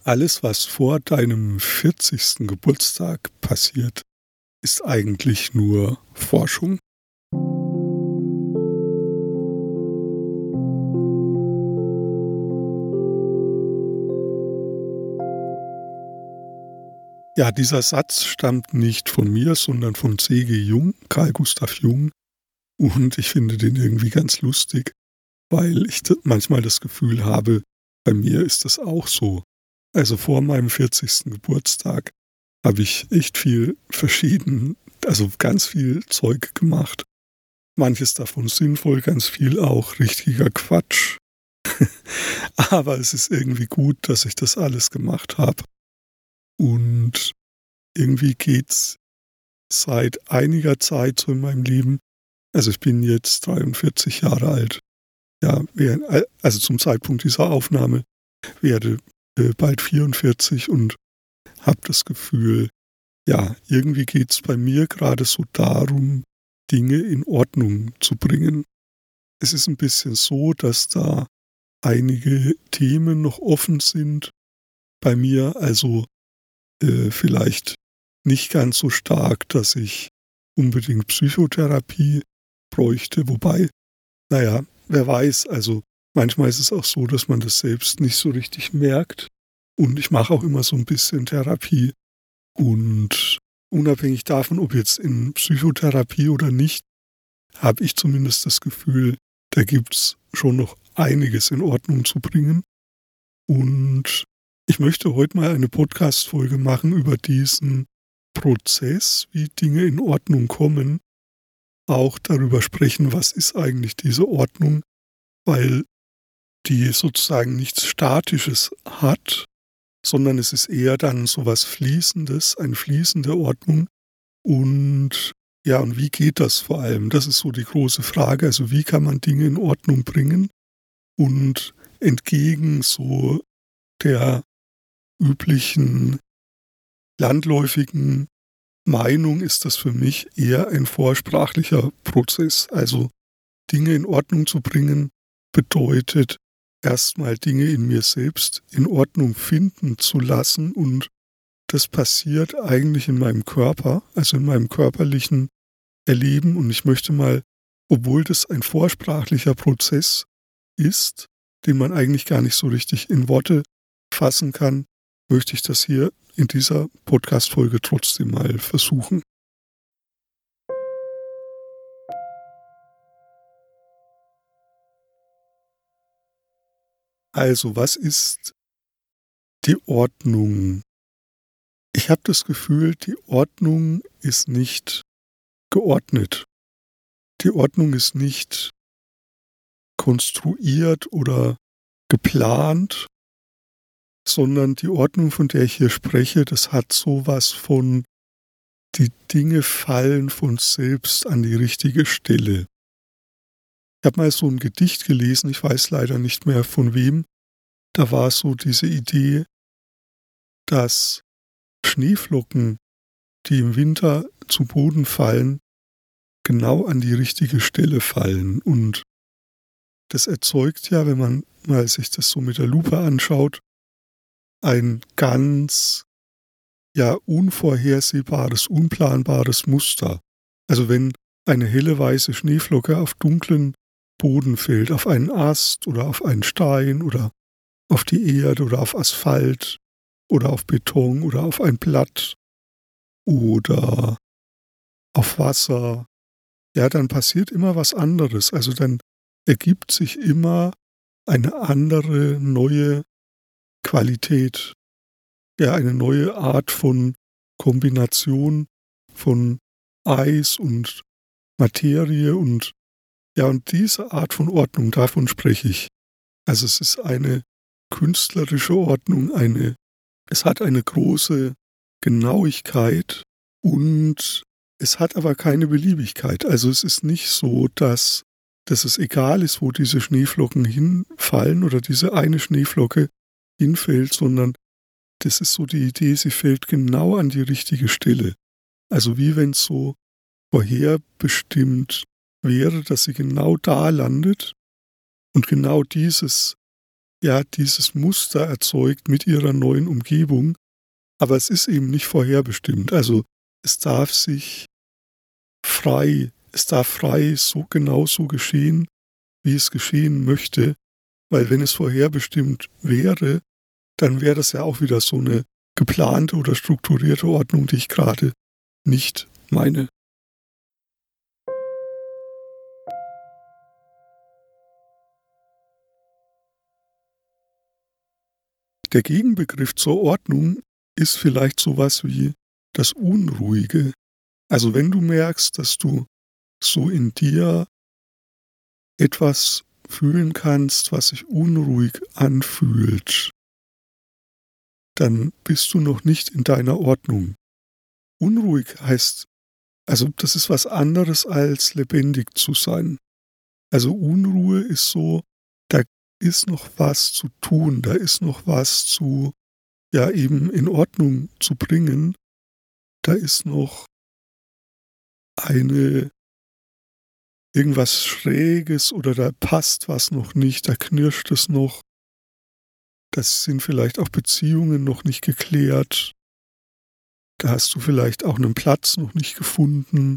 Alles, was vor deinem 40. Geburtstag passiert, ist eigentlich nur Forschung. Ja, dieser Satz stammt nicht von mir, sondern von C.G. Jung, Carl Gustav Jung. Und ich finde den irgendwie ganz lustig, weil ich manchmal das Gefühl habe, bei mir ist das auch so. Also vor meinem 40. Geburtstag habe ich echt ganz viel Zeug gemacht. Manches davon sinnvoll, ganz viel auch richtiger Quatsch. Aber es ist irgendwie gut, dass ich das alles gemacht habe. Und irgendwie geht's seit einiger Zeit so in meinem Leben. Also ich bin jetzt 43 Jahre alt. Ja, also zum Zeitpunkt dieser Aufnahme werde bald 44 und habe das Gefühl, ja, irgendwie geht's bei mir gerade so darum, Dinge in Ordnung zu bringen. Es ist ein bisschen so, dass da einige Themen noch offen sind bei mir, also vielleicht nicht ganz so stark, dass ich unbedingt Psychotherapie bräuchte, wobei, naja, wer weiß, also manchmal ist es auch so, dass man das selbst nicht so richtig merkt und ich mache auch immer so ein bisschen Therapie und unabhängig davon, ob jetzt in Psychotherapie oder nicht, habe ich zumindest das Gefühl, da gibt's schon noch einiges in Ordnung zu bringen. Und ich möchte heute mal eine Podcast-Folge machen über diesen Prozess, wie Dinge in Ordnung kommen. Auch darüber sprechen, was ist eigentlich diese Ordnung, weil die sozusagen nichts Statisches hat, sondern es ist eher dann so was Fließendes, eine fließende Ordnung. Und ja, und wie geht das vor allem? Das ist so die große Frage. Also wie kann man Dinge in Ordnung bringen? Und entgegen so der üblichen landläufigen Meinung ist das für mich eher ein vorsprachlicher Prozess. Also Dinge in Ordnung zu bringen bedeutet erstmal Dinge in mir selbst in Ordnung finden zu lassen und das passiert eigentlich in meinem Körper, also in meinem körperlichen Erleben und ich möchte mal, obwohl das ein vorsprachlicher Prozess ist, den man eigentlich gar nicht so richtig in Worte fassen kann, möchte ich das hier in dieser Podcast-Folge trotzdem mal versuchen. Also, was ist die Ordnung? Ich habe das Gefühl, die Ordnung ist nicht geordnet. Die Ordnung ist nicht konstruiert oder geplant, sondern die Ordnung, von der ich hier spreche, das hat sowas von, die Dinge fallen von selbst an die richtige Stelle. Ich habe mal so ein Gedicht gelesen, ich weiß leider nicht mehr von wem, da war so diese Idee, dass Schneeflocken, die im Winter zu Boden fallen, genau an die richtige Stelle fallen. Und das erzeugt ja, wenn man mal sich das so mit der Lupe anschaut, ein ganz unvorhersehbares, unplanbares Muster. Also wenn eine helle weiße Schneeflocke auf dunklen Boden fällt, auf einen Ast oder auf einen Stein oder auf die Erde oder auf Asphalt oder auf Beton oder auf ein Blatt oder auf Wasser, ja, dann passiert immer was anderes. Also dann ergibt sich immer eine andere, neue Qualität, ja, eine neue Art von Kombination von Eis und Materie und ja, und diese Art von Ordnung, davon spreche ich. Also es ist eine künstlerische Ordnung, es hat eine große Genauigkeit und es hat aber keine Beliebigkeit. Also es ist nicht so, dass es egal ist, wo diese Schneeflocken hinfallen oder diese eine Schneeflocke hinfällt, sondern das ist so die Idee, sie fällt genau an die richtige Stelle. Also wie wenn es so vorherbestimmt wäre, dass sie genau da landet und genau dieses ja dieses Muster erzeugt mit ihrer neuen Umgebung, aber es ist eben nicht vorherbestimmt. Also es darf sich es darf frei so genauso geschehen, wie es geschehen möchte, weil wenn es vorherbestimmt wäre, dann wäre das ja auch wieder so eine geplante oder strukturierte Ordnung, die ich gerade nicht meine. Der Gegenbegriff zur Ordnung ist vielleicht sowas wie das Unruhige. Also wenn du merkst, dass du so in dir etwas fühlen kannst, was sich unruhig anfühlt, dann bist du noch nicht in deiner Ordnung. Unruhig heißt, also das ist was anderes als lebendig zu sein. Also Unruhe ist so, da ist noch was zu tun, da ist noch was zu, ja eben in Ordnung zu bringen, da ist noch eine irgendwas Schräges oder da passt was noch nicht, da knirscht es noch. Das sind vielleicht auch Beziehungen noch nicht geklärt. Da hast du vielleicht auch einen Platz noch nicht gefunden.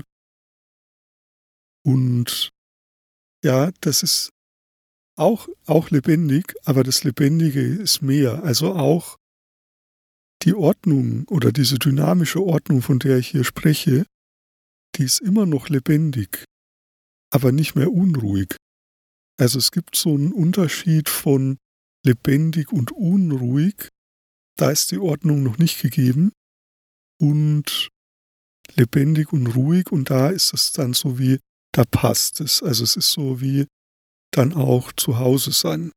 Und ja, das ist auch lebendig, aber das Lebendige ist mehr. Also auch die Ordnung oder diese dynamische Ordnung, von der ich hier spreche, die ist immer noch lebendig, aber nicht mehr unruhig. Also es gibt so einen Unterschied von lebendig und unruhig. Da ist die Ordnung noch nicht gegeben. Und lebendig und ruhig und da ist es dann so wie, da passt es. Also es ist so wie dann auch zu Hause sein.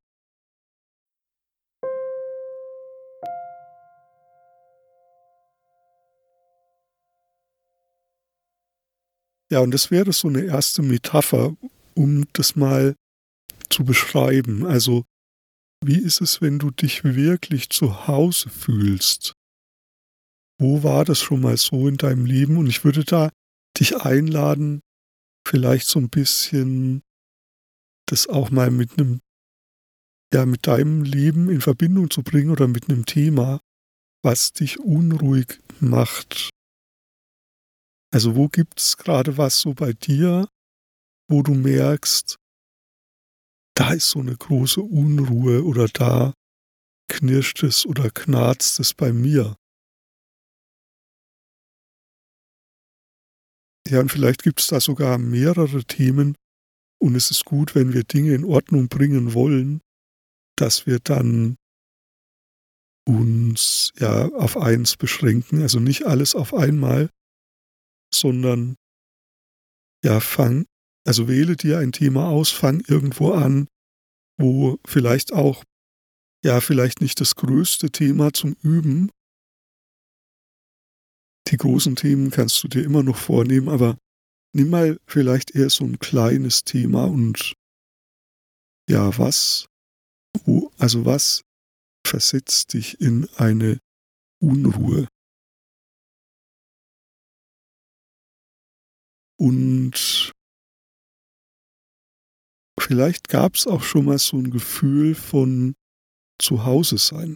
Ja, und das wäre so eine erste Metapher, um das mal zu beschreiben. Also, wie ist es, wenn du dich wirklich zu Hause fühlst? Wo war das schon mal so in deinem Leben? Und ich würde da dich einladen, vielleicht so ein bisschen das auch mal mit deinem Leben in Verbindung zu bringen oder mit einem Thema, was dich unruhig macht. Also wo gibt's gerade was so bei dir, wo du merkst, da ist so eine große Unruhe oder da knirscht es oder knarzt es bei mir. Ja, und vielleicht gibt's da sogar mehrere Themen und es ist gut, wenn wir Dinge in Ordnung bringen wollen, dass wir dann uns, ja, auf eins beschränken, also nicht alles auf einmal, sondern, ja, wähle dir ein Thema aus, fang irgendwo an, wo vielleicht auch ja, vielleicht nicht das größte Thema zum Üben. Die großen Themen kannst du dir immer noch vornehmen, aber nimm mal vielleicht eher so ein kleines Thema und ja, was versetzt dich in eine Unruhe? Und vielleicht gab es auch schon mal so ein Gefühl von Zuhause sein.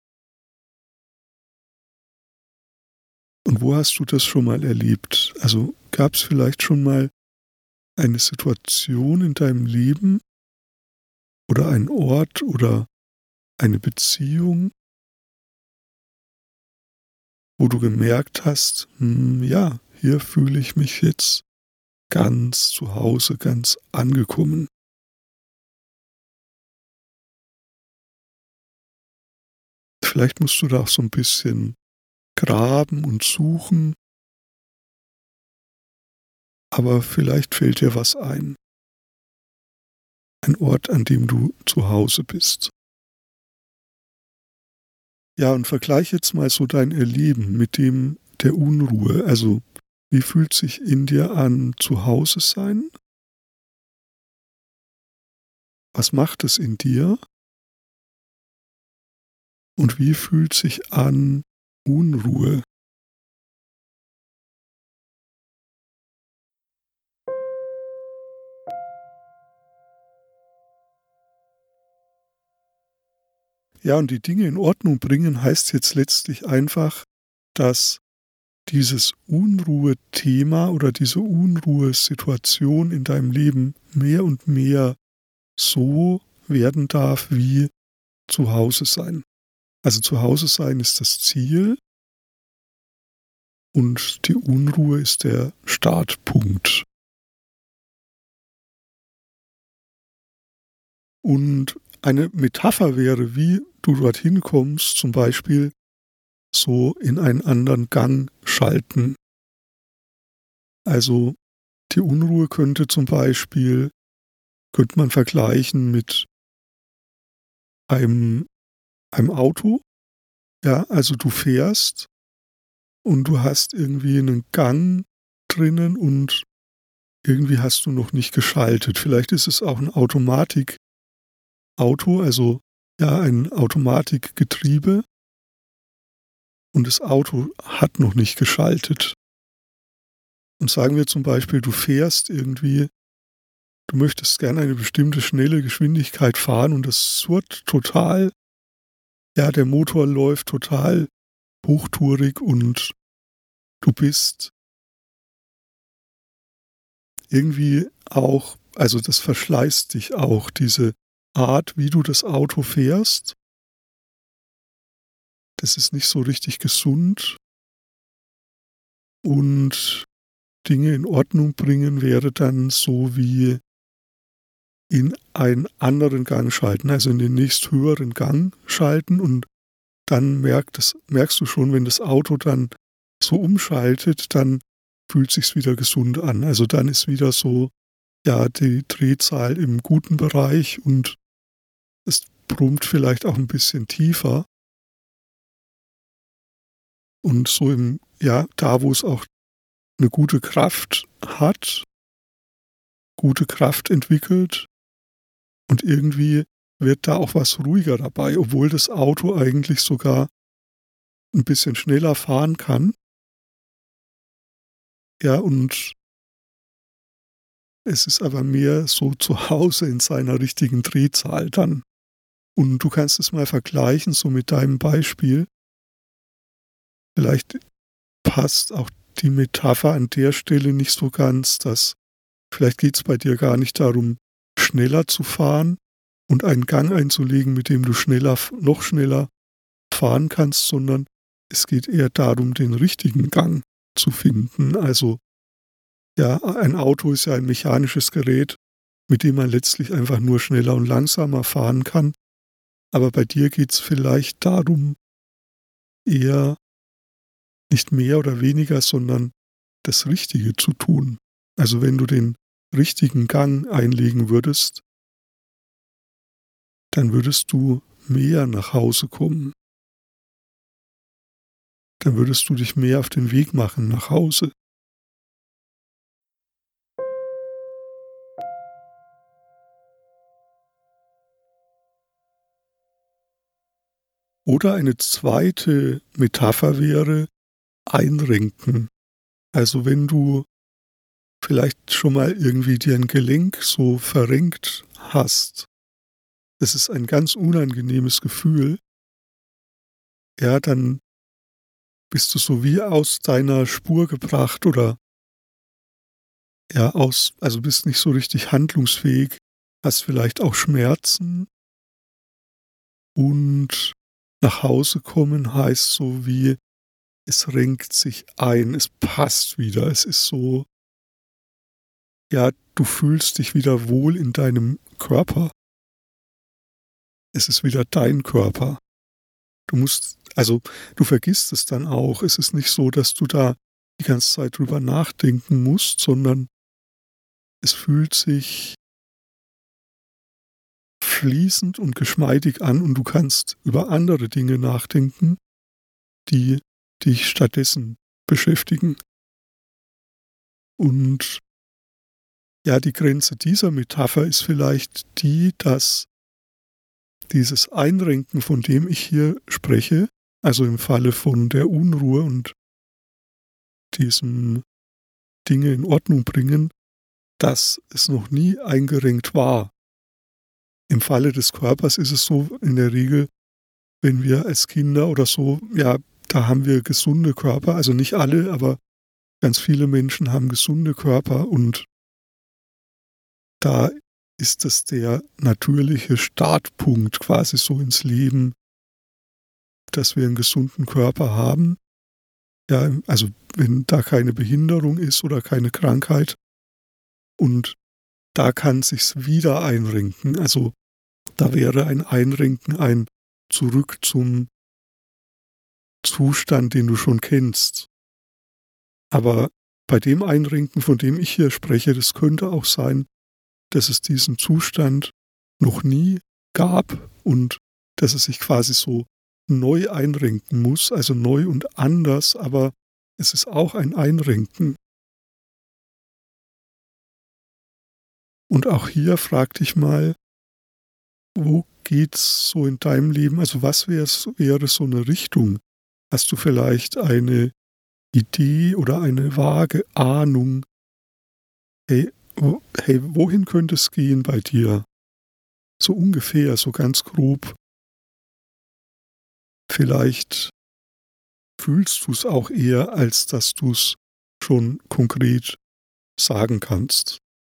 Und wo hast du das schon mal erlebt? Also gab es vielleicht schon mal eine Situation in deinem Leben oder einen Ort oder eine Beziehung, wo du gemerkt hast, ja, hier fühle ich mich jetzt ganz zu Hause, ganz angekommen. Vielleicht musst du da auch so ein bisschen graben und suchen, aber vielleicht fällt dir was ein. Ein Ort, an dem du zu Hause bist. Ja, und vergleich jetzt mal so dein Erleben mit dem der Unruhe. Also, wie fühlt sich in dir an, zu Hause sein? Was macht es in dir? Und wie fühlt sich an Unruhe? Ja, und die Dinge in Ordnung bringen heißt jetzt letztlich einfach, dass dieses Unruhethema oder diese Unruhesituation in deinem Leben mehr und mehr so werden darf wie zu Hause sein. Also zu Hause sein ist das Ziel und die Unruhe ist der Startpunkt. Und eine Metapher wäre, wie du dorthin kommst, zum Beispiel so in einen anderen Gang schalten. Also die Unruhe könnte man vergleichen mit einem Auto. Ja, also du fährst und du hast irgendwie einen Gang drinnen und irgendwie hast du noch nicht geschaltet. Vielleicht ist es auch ein Automatikauto, also ja, ein Automatikgetriebe und das Auto hat noch nicht geschaltet. Und sagen wir zum Beispiel, du fährst irgendwie, du möchtest gerne eine bestimmte schnelle Geschwindigkeit fahren und das surrt total. Ja, der Motor läuft total hochtourig und du bist irgendwie auch, also das verschleißt dich auch, diese Art, wie du das Auto fährst. Das ist nicht so richtig gesund und Dinge in Ordnung bringen wäre dann so wie in einen anderen Gang schalten, also in den nächsthöheren Gang schalten und dann merkst du schon, wenn das Auto dann so umschaltet, dann fühlt sich's wieder gesund an. Also dann ist wieder so, ja, die Drehzahl im guten Bereich und es brummt vielleicht auch ein bisschen tiefer. Und so da wo es auch eine gute Kraft hat, gute Kraft entwickelt und irgendwie wird da auch was ruhiger dabei, obwohl das Auto eigentlich sogar ein bisschen schneller fahren kann. Ja, und es ist aber mehr so zu Hause in seiner richtigen Drehzahl dann. Und du kannst es mal vergleichen, so mit deinem Beispiel. Vielleicht passt auch die Metapher an der Stelle nicht so ganz, dass vielleicht geht es bei dir gar nicht darum, schneller zu fahren und einen Gang einzulegen, mit dem du noch schneller fahren kannst, sondern es geht eher darum, den richtigen Gang zu finden. Also ja, ein Auto ist ja ein mechanisches Gerät, mit dem man letztlich einfach nur schneller und langsamer fahren kann. Aber bei dir geht es vielleicht darum, eher nicht mehr oder weniger, sondern das Richtige zu tun. Also wenn du den richtigen Gang einlegen würdest, dann würdest du mehr nach Hause kommen. Dann würdest du dich mehr auf den Weg machen nach Hause. Oder eine zweite Metapher wäre Einrenken. Also wenn du vielleicht schon mal irgendwie dir ein Gelenk so verrenkt hast, das ist ein ganz unangenehmes Gefühl, ja, dann bist du so wie aus deiner Spur gebracht oder ja, also bist nicht so richtig handlungsfähig, hast vielleicht auch Schmerzen und nach Hause kommen heißt so wie, es renkt sich ein, es passt wieder, es ist so, ja, du fühlst dich wieder wohl in deinem Körper. Es ist wieder dein Körper. Du vergisst es dann auch. Es ist nicht so, dass du da die ganze Zeit drüber nachdenken musst, sondern es fühlt sich fließend und geschmeidig an und du kannst über andere Dinge nachdenken, die dich stattdessen beschäftigen. Und ja, die Grenze dieser Metapher ist vielleicht die, dass dieses Einrenken, von dem ich hier spreche, also im Falle von der Unruhe und diesem Dinge in Ordnung bringen, dass es noch nie eingerenkt war. Im Falle des Körpers ist es so in der Regel, wenn wir als Kinder oder so, ja, da haben wir gesunde Körper, also nicht alle, aber ganz viele Menschen haben gesunde Körper und da ist es der natürliche Startpunkt quasi so ins Leben, dass wir einen gesunden Körper haben. Ja, also wenn da keine Behinderung ist oder keine Krankheit und da kann sich's wieder einrenken. Also da wäre ein Einrenken ein Zurück zum Zustand, den du schon kennst. Aber bei dem Einrenken, von dem ich hier spreche, das könnte auch sein, dass es diesen Zustand noch nie gab und dass es sich quasi so neu einrenken muss, also neu und anders, aber es ist auch ein Einrenken. Und auch hier frag dich mal, wo geht's so in deinem Leben? Also was wäre so eine Richtung? Hast du vielleicht eine Idee oder eine vage Ahnung? Hey, wohin könnte es gehen bei dir? So ungefähr, so ganz grob. Vielleicht fühlst du es auch eher, als dass du es schon konkret sagen kannst.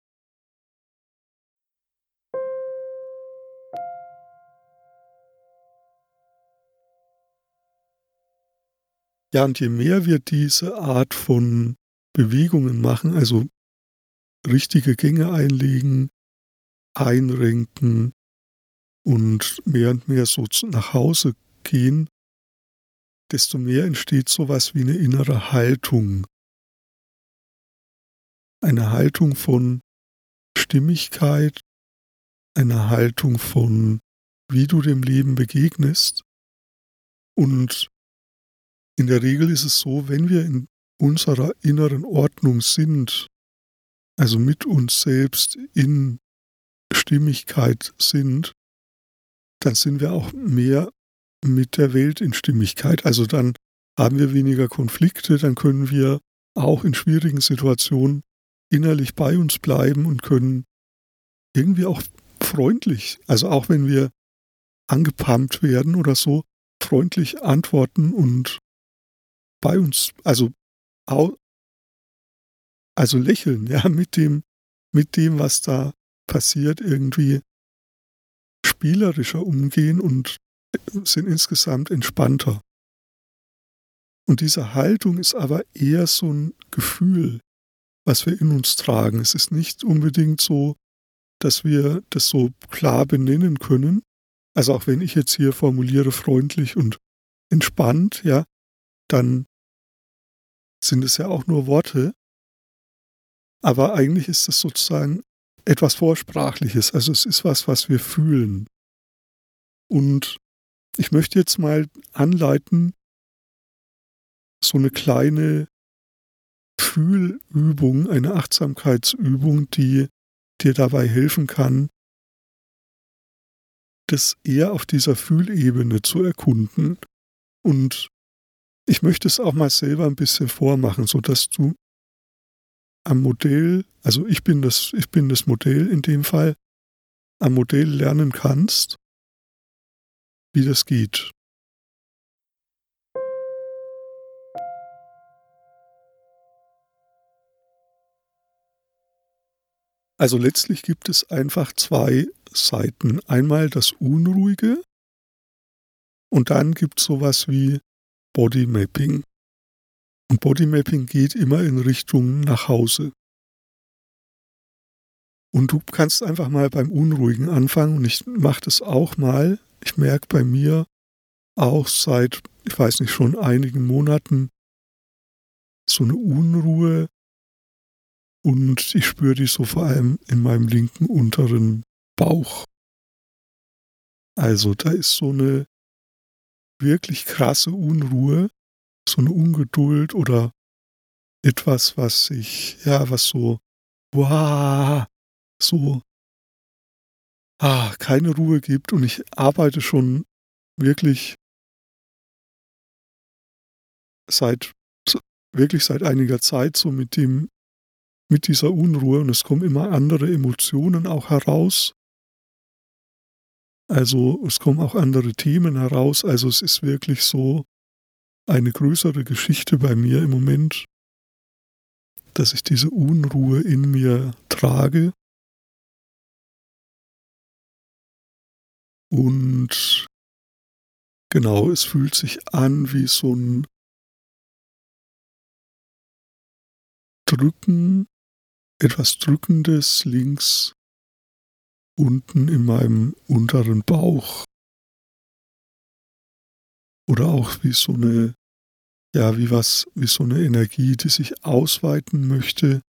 Ja, und je mehr wir diese Art von Bewegungen machen, also richtige Gänge einlegen, einrenken und mehr so nach Hause gehen, desto mehr entsteht sowas wie eine innere Haltung. Eine Haltung von Stimmigkeit, eine Haltung von, wie du dem Leben begegnest. Und in der Regel ist es so, wenn wir in unserer inneren Ordnung sind, also mit uns selbst in Stimmigkeit sind, dann sind wir auch mehr mit der Welt in Stimmigkeit. Also dann haben wir weniger Konflikte, dann können wir auch in schwierigen Situationen innerlich bei uns bleiben und können irgendwie auch freundlich, also auch wenn wir angepammt werden oder so, freundlich antworten und bei uns, also lächeln, ja, mit dem, was da passiert, irgendwie spielerischer umgehen und sind insgesamt entspannter. Und diese Haltung ist aber eher so ein Gefühl, was wir in uns tragen. Es ist nicht unbedingt so, dass wir das so klar benennen können. Also auch wenn ich jetzt hier formuliere freundlich und entspannt, ja, dann sind es ja auch nur Worte. Aber eigentlich ist es sozusagen etwas Vorsprachliches. Also es ist was, was wir fühlen. Und ich möchte jetzt mal anleiten, so eine kleine Fühlübung, eine Achtsamkeitsübung, die dir dabei helfen kann, das eher auf dieser Fühlebene zu erkunden. Und ich möchte es auch mal selber ein bisschen vormachen, sodass du am Modell, also ich bin das Modell in dem Fall, am Modell lernen kannst, wie das geht. Also letztlich gibt es einfach zwei Seiten. Einmal das Unruhige und dann gibt es sowas wie Bodymapping. Und Bodymapping geht immer in Richtung nach Hause. Und du kannst einfach mal beim Unruhigen anfangen und ich mache das auch mal. Ich merke bei mir auch seit, ich weiß nicht, schon einigen Monaten so eine Unruhe und ich spüre die so vor allem in meinem linken unteren Bauch. Also da ist so eine wirklich krasse Unruhe, so eine Ungeduld oder etwas, was so, wow, so, keine Ruhe gibt und ich arbeite schon wirklich seit, wirklich seit einiger Zeit so mit dieser Unruhe und es kommen immer andere Emotionen auch heraus. Also es kommen auch andere Themen heraus. Also es ist wirklich so eine größere Geschichte bei mir im Moment, dass ich diese Unruhe in mir trage und genau, es fühlt sich an wie so ein Drücken, etwas Drückendes links unten in meinem unteren Bauch oder auch wie so eine, ja, wie so eine Energie, die sich ausweiten möchte.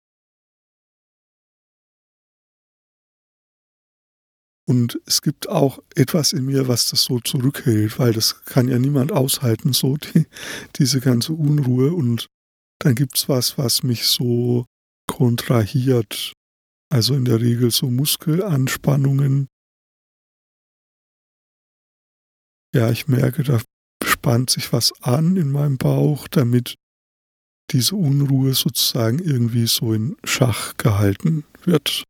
Und es gibt auch etwas in mir, was das so zurückhält, weil das kann ja niemand aushalten, so diese ganze Unruhe. Und dann gibt's was, was mich so kontrahiert. Also in der Regel so Muskelanspannungen. Ja, ich merke, da spannt sich was an in meinem Bauch, damit diese Unruhe sozusagen irgendwie so in Schach gehalten wird.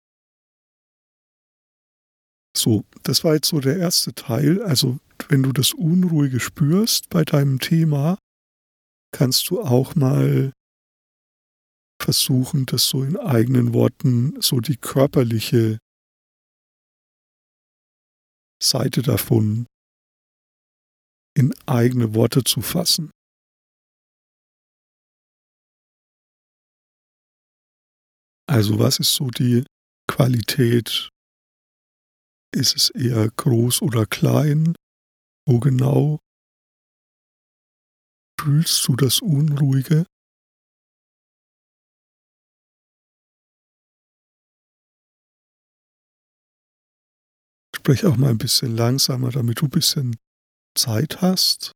So, das war jetzt so der erste Teil. Also, wenn du das Unruhige spürst bei deinem Thema, kannst du auch mal versuchen, das so in eigenen Worten, so die körperliche Seite davon in eigene Worte zu fassen. Also, was ist so die Qualität? Ist es eher groß oder klein? Wo genau fühlst du das Unruhige? Sprech auch mal ein bisschen langsamer, damit du ein bisschen Zeit hast.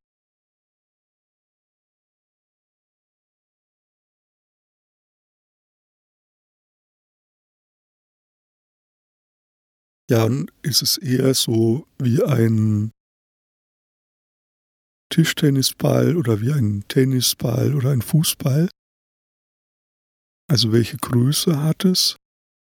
Ja, und ist es eher so wie ein Tischtennisball oder wie ein Tennisball oder ein Fußball? Also welche Größe hat es?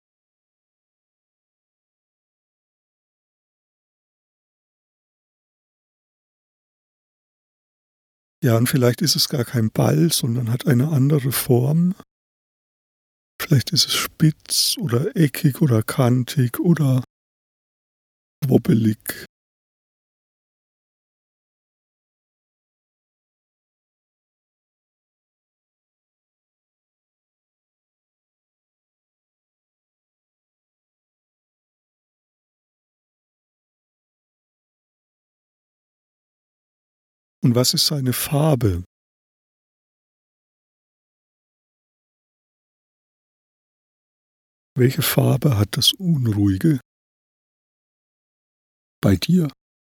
Ja, und vielleicht ist es gar kein Ball, sondern hat eine andere Form. Vielleicht ist es spitz oder eckig oder kantig oder wobbelig. Und was ist seine Farbe? Welche Farbe hat das Unruhige bei dir?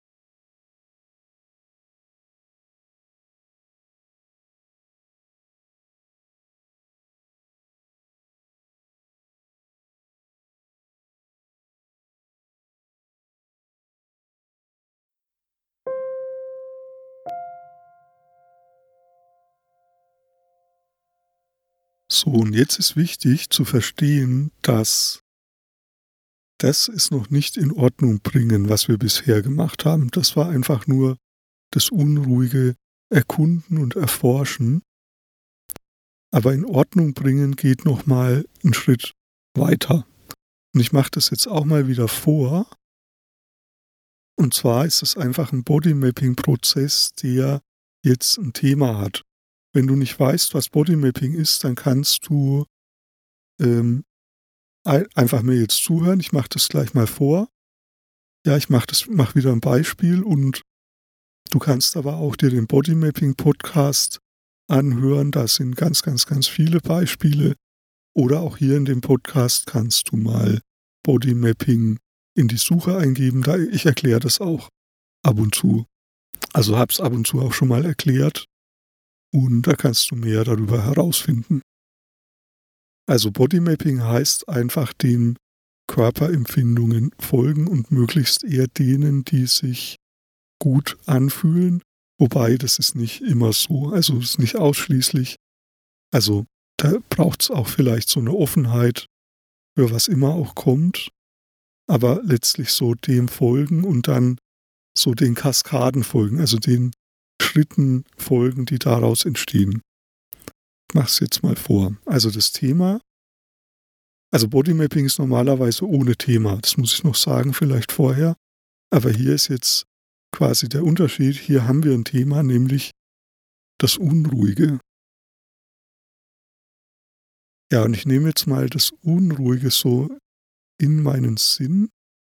So, und jetzt ist wichtig zu verstehen, dass das ist noch nicht in Ordnung bringen, was wir bisher gemacht haben. Das war einfach nur das unruhige Erkunden und Erforschen. Aber in Ordnung bringen geht noch mal 'n Schritt weiter. Und ich mache das jetzt auch mal wieder vor. Und zwar ist es einfach ein Bodymapping-Prozess, der jetzt ein Thema hat. Wenn du nicht weißt, was Bodymapping ist, dann kannst du, einfach mir jetzt zuhören. Ich mache das gleich mal vor. Ja, ich mache wieder ein Beispiel und du kannst aber auch dir den Bodymapping-Podcast anhören. Da sind ganz, ganz, ganz viele Beispiele. Oder auch hier in dem Podcast kannst du mal Bodymapping in die Suche eingeben. Ich erkläre das auch ab und zu. Also habe es ab und zu auch schon mal erklärt und da kannst du mehr darüber herausfinden. Also Bodymapping heißt einfach den Körperempfindungen folgen und möglichst eher denen, die sich gut anfühlen. Wobei, das ist nicht immer so. Also es ist nicht ausschließlich. Also da braucht es auch vielleicht so eine Offenheit für was immer auch kommt. aber letztlich so dem folgen und dann so den Kaskaden folgen, also den Schritten folgen, die daraus entstehen. Ich mache es jetzt mal vor. Also das Thema, also Bodymapping ist normalerweise ohne Thema, das muss ich noch sagen, vielleicht vorher, aber hier ist jetzt quasi der Unterschied, hier haben wir ein Thema, nämlich das Unruhige. Ja, und ich nehme jetzt mal das Unruhige so in meinen Sinn.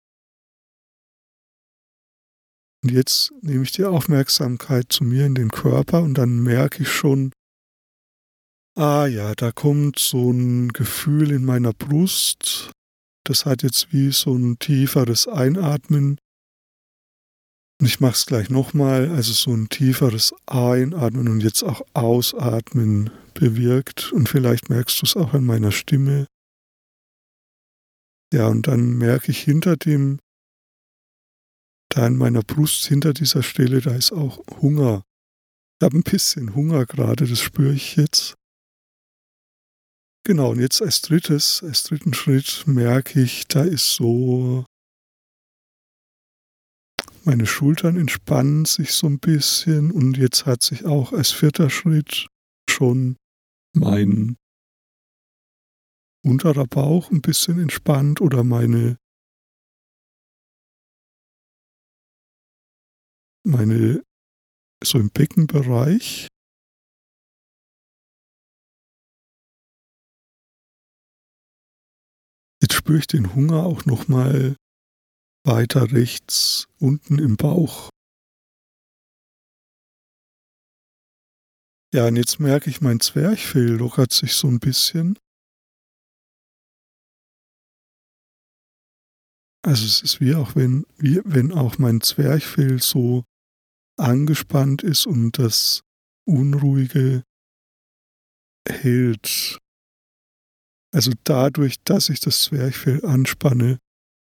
Und jetzt nehme ich die Aufmerksamkeit zu mir in den Körper und dann merke ich schon, ah ja, da kommt so ein Gefühl in meiner Brust. Das hat jetzt wie so ein tieferes Einatmen. Und ich mache es gleich nochmal, also so ein tieferes Einatmen und jetzt auch Ausatmen bewirkt. Und vielleicht merkst du es auch an meiner Stimme. Ja, und dann merke ich da in meiner Brust, hinter dieser Stelle, da ist auch Hunger. Ich habe ein bisschen Hunger gerade, das spüre ich jetzt. Genau, und jetzt als dritten Schritt merke ich, da ist so, meine Schultern entspannen sich so ein bisschen und jetzt hat sich auch als vierter Schritt schon mein unterer Bauch ein bisschen entspannt oder meine so im Beckenbereich. Jetzt spüre ich den Hunger auch noch mal weiter rechts unten im Bauch. Ja, und jetzt merke ich, mein Zwerchfell lockert sich so ein bisschen. Also, es ist wie wenn auch mein Zwerchfell so angespannt ist und das Unruhige hält. Also, dadurch, dass ich das Zwerchfell anspanne,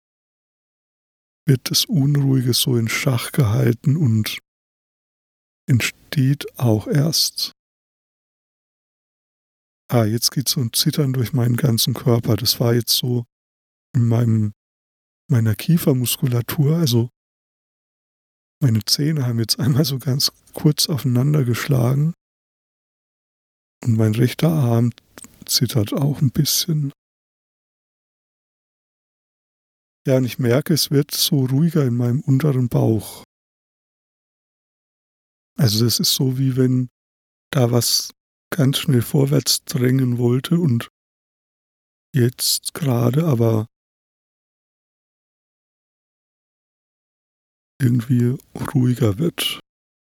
wird das Unruhige so in Schach gehalten und entsteht auch erst. Jetzt geht so ein Zittern durch meinen ganzen Körper. Das war jetzt so in meiner Kiefermuskulatur, also meine Zähne haben jetzt einmal so ganz kurz aufeinander geschlagen und mein rechter Arm zittert auch ein bisschen. Ja, und ich merke, es wird so ruhiger in meinem unteren Bauch. Also, das ist so, wie wenn da was ganz schnell vorwärts drängen wollte und jetzt gerade aber irgendwie ruhiger wird.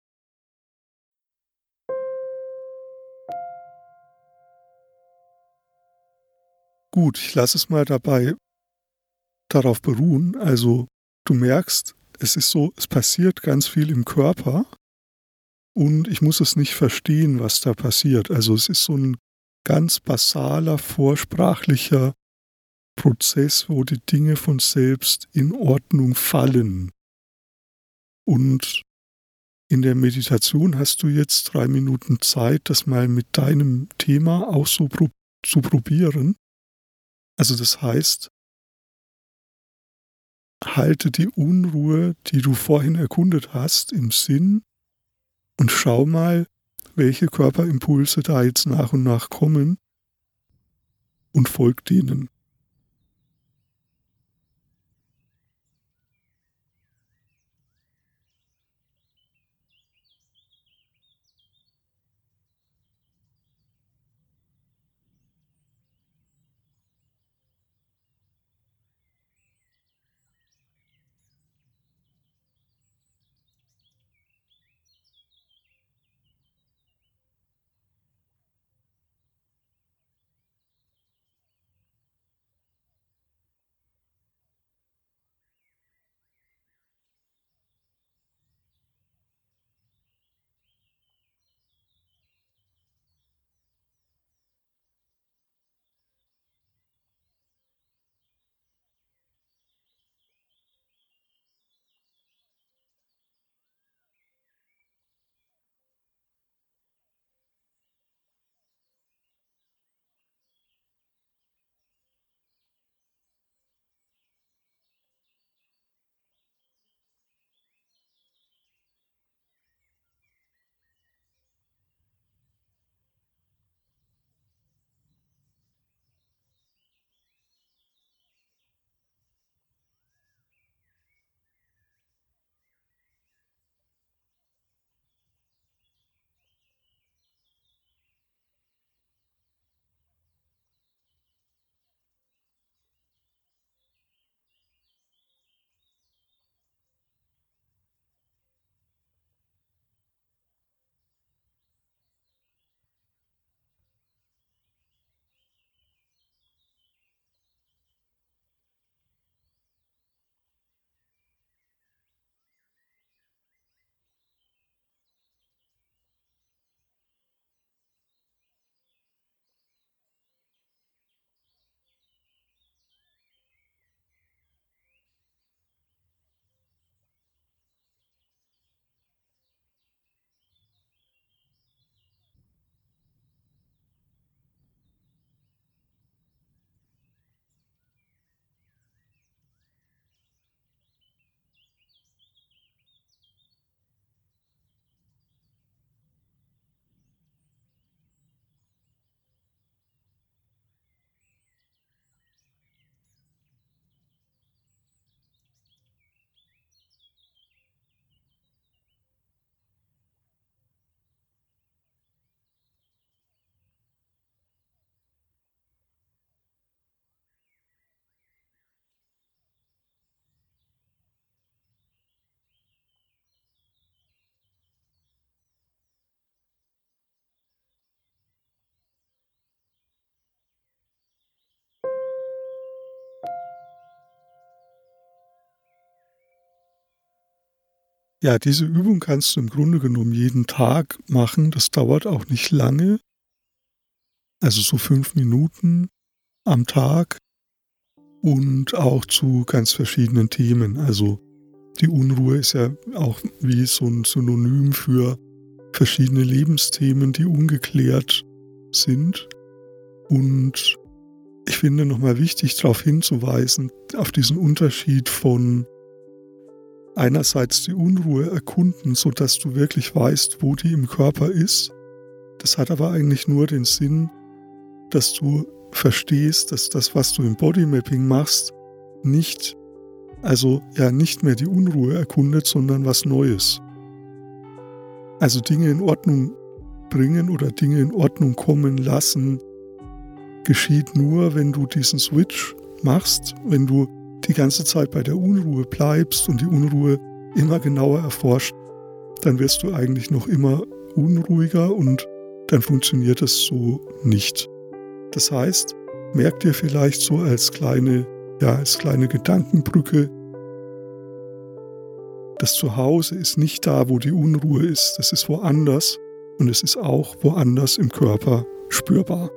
Gut, ich lasse es mal darauf beruhen. Also, du merkst, es ist so, es passiert ganz viel im Körper und ich muss es nicht verstehen, was da passiert. Also, es ist so ein ganz basaler, vorsprachlicher Prozess, wo die Dinge von selbst in Ordnung fallen. Und in der Meditation hast du jetzt 3 Minuten Zeit, das mal mit deinem Thema auch so zu probieren. Also, das heißt, halte die Unruhe, die du vorhin erkundet hast, im Sinn und schau mal, welche Körperimpulse da jetzt nach und nach kommen und folg denen. Ja, diese Übung kannst du im Grunde genommen jeden Tag machen. Das dauert auch nicht lange. Also so 5 Minuten am Tag und auch zu ganz verschiedenen Themen. Also die Unruhe ist ja auch wie so ein Synonym für verschiedene Lebensthemen, die ungeklärt sind. Und ich finde nochmal wichtig, darauf hinzuweisen, auf diesen Unterschied von einerseits die Unruhe erkunden, sodass du wirklich weißt, wo die im Körper ist. Das hat aber eigentlich nur den Sinn, dass du verstehst, dass das, was du im Bodymapping machst, nicht mehr die Unruhe erkundet, sondern was Neues. Also Dinge in Ordnung bringen oder Dinge in Ordnung kommen lassen, geschieht nur, wenn du diesen Switch machst, wenn du die ganze Zeit bei der Unruhe bleibst und die Unruhe immer genauer erforscht, dann wirst du eigentlich noch immer unruhiger und dann funktioniert es so nicht. Das heißt, merk dir vielleicht so als kleine Gedankenbrücke, das Zuhause ist nicht da, wo die Unruhe ist, das ist woanders und es ist auch woanders im Körper spürbar.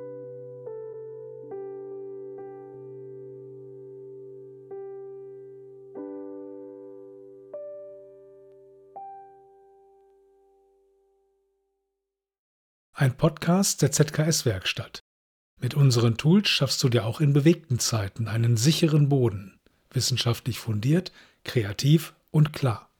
Ein Podcast der ZKS-Werkstatt. Mit unseren Tools schaffst du dir auch in bewegten Zeiten einen sicheren Boden. Wissenschaftlich fundiert, kreativ und klar.